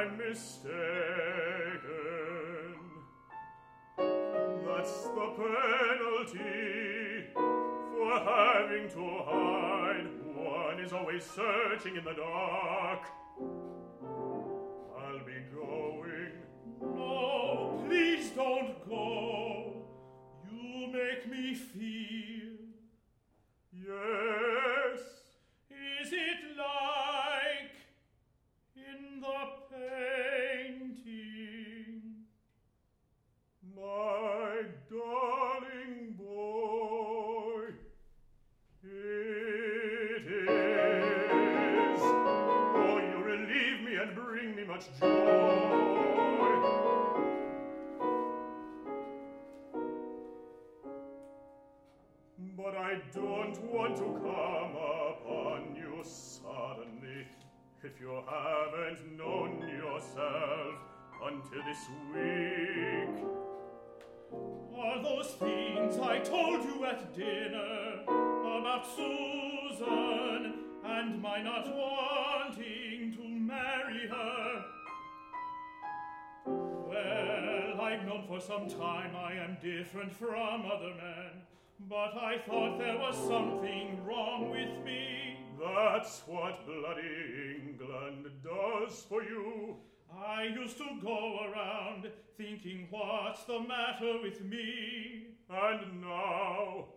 I'm mistaken. That's the penalty for having to hide. One is always searching in the dark. I'll be going. No, please don't go. You make me feel. Yes. Is it like in the painting? My darling boy, it is. Oh, you relieve me and bring me much joy. But I don't want to come upon you suddenly, if you haven't known yourself until this week. Are those things I told you at dinner about Susan and my not wanting to marry her? Well, I've known for some time I am different from other men, but I thought there was something wrong with me. That's what bloody England does for you. I used to go around thinking, what's the matter with me? And now